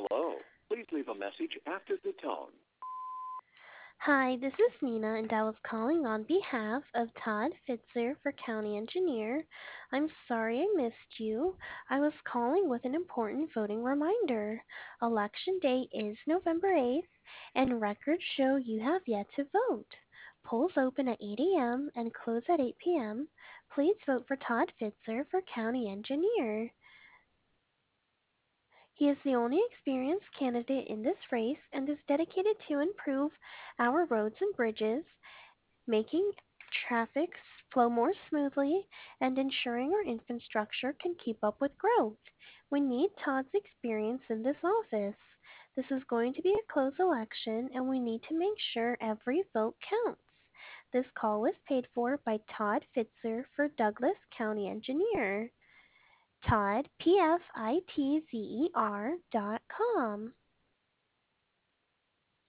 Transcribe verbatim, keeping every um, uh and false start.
Hello. Please leave a message after the tone. Hi, this is Nina, and I was calling on behalf of Todd Fitzer for County Engineer. I'm sorry I missed you. I was calling with an important voting reminder. Election day is November eighth, and records show you have yet to vote. Polls open at eight a m and close at eight p m Please vote for Todd Fitzer for County Engineer. He is the only experienced candidate in this race and is dedicated to improve our roads and bridges, making traffic flow more smoothly, and ensuring our infrastructure can keep up with growth. We need Todd's experience in this office. This is going to be a close election, and we need to make sure every vote counts. This call was paid for by Todd Fitzer for Douglas County Engineer. Todd, P F I T Z E R dot com.